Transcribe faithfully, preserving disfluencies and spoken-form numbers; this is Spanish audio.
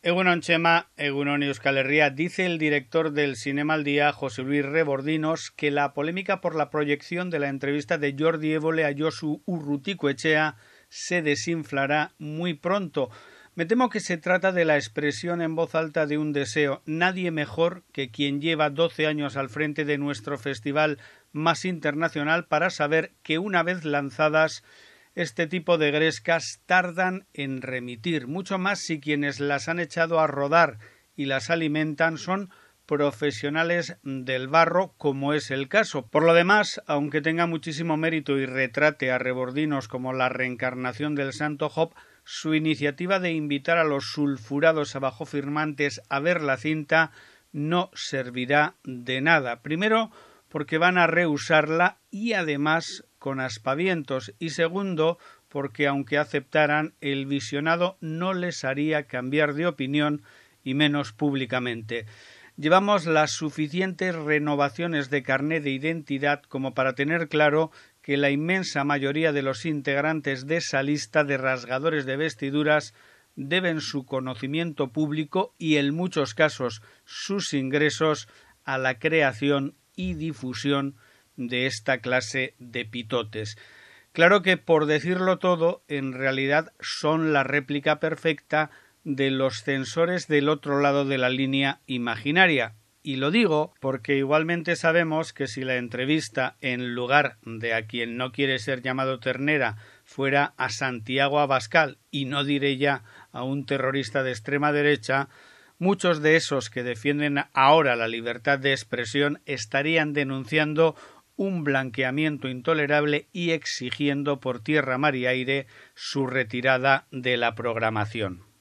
Egunon Chema, Egunon Euskal Herria. Dice el director del Cinema al Día, José Luis Rebordinos, que la polémica por la proyección de la entrevista de Jordi Évole a Josu Urrutikoetxea se desinflará muy pronto. Me temo que se trata de la expresión en voz alta de un deseo. Nadie mejor que quien lleva doce años al frente de nuestro festival más internacional para saber que una vez lanzadas este tipo de grescas tardan en remitir, mucho más si quienes las han echado a rodar y las alimentan son profesionales del barro, como es el caso. Por lo demás, aunque tenga muchísimo mérito y retrate a Rebordinos como la reencarnación del Santo Job, su iniciativa de invitar a los sulfurados abajofirmantes a ver la cinta no servirá de nada. Primero, porque van a rehusarla y además con aspavientos, y segundo, porque aunque aceptaran, el visionado no les haría cambiar de opinión y menos públicamente. Llevamos las suficientes renovaciones de carné de identidad como para tener claro que la inmensa mayoría de los integrantes de esa lista de rasgadores de vestiduras deben su conocimiento público y en muchos casos sus ingresos a la creación y difusión de esta clase de pitotes. Claro que, por decirlo todo, en realidad son la réplica perfecta de los censores del otro lado de la línea imaginaria. Y lo digo porque igualmente sabemos que si la entrevista, en lugar de a quien no quiere ser llamado ternera, fuera a Santiago Abascal, y no diré ya a un terrorista de extrema derecha, muchos de esos que defienden ahora la libertad de expresión estarían denunciando un blanqueamiento intolerable y exigiendo por tierra, mar y aire su retirada de la programación.